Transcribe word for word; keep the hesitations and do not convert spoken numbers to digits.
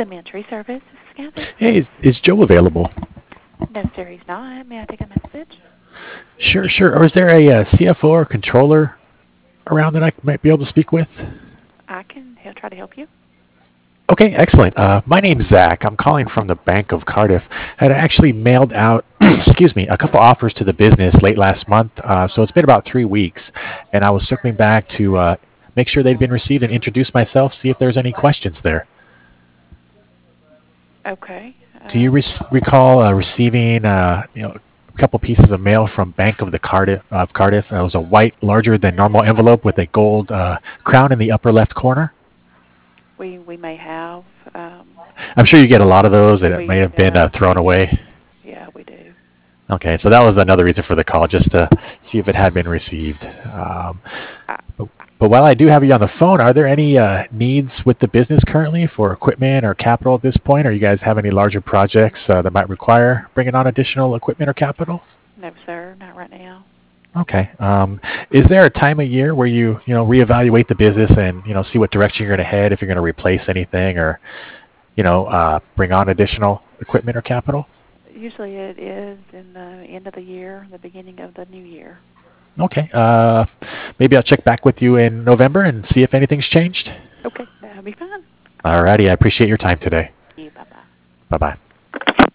Elementary service. This is Kathy. Hey, is, is Joe available? No, sir, he's not. May I take a message? Sure, sure. Or is there a, uh C F O or controller around that I might be able to speak with? I can he'll try to help you. Okay, excellent. Uh, my name's Zach. I'm calling from the Bank of Cardiff. I had actually mailed out, excuse me, a couple offers to the business late last month. Uh, so it's been about three weeks, and I was circling back to uh, make sure they'd been received and introduce myself, see if there's any questions there. Okay. Do you Um, re- recall uh, receiving, uh, you know, a couple pieces of mail from Bank of the Cardiff of Cardiff? Uh, it was a white, larger than normal envelope with a gold uh, crown in the upper left corner. we we may have. Um, I'm sure you get a lot of those that may we have been uh, yeah thrown we do. away. Yeah, we do. Okay, so that was another reason for the call, just to see if it had been received. Um, I, but, but while I do have you on the phone, are there any uh, needs with the business currently for equipment or capital at this point? Or you guys have any larger projects uh, that might require bringing on additional equipment or capital? no, sir, not right now. Okay. Um, is there a time of year where you you know reevaluate the business and you know see what direction you're going to head if you're going to replace anything or you know uh, bring on additional equipment or capital? Usually it is in the end of the year, the beginning of the new year. Okay. Uh, maybe I'll check back with you in November and see if anything's changed. Okay, that'll be fine. Alrighty. I appreciate your time today. You bye bye. Bye bye.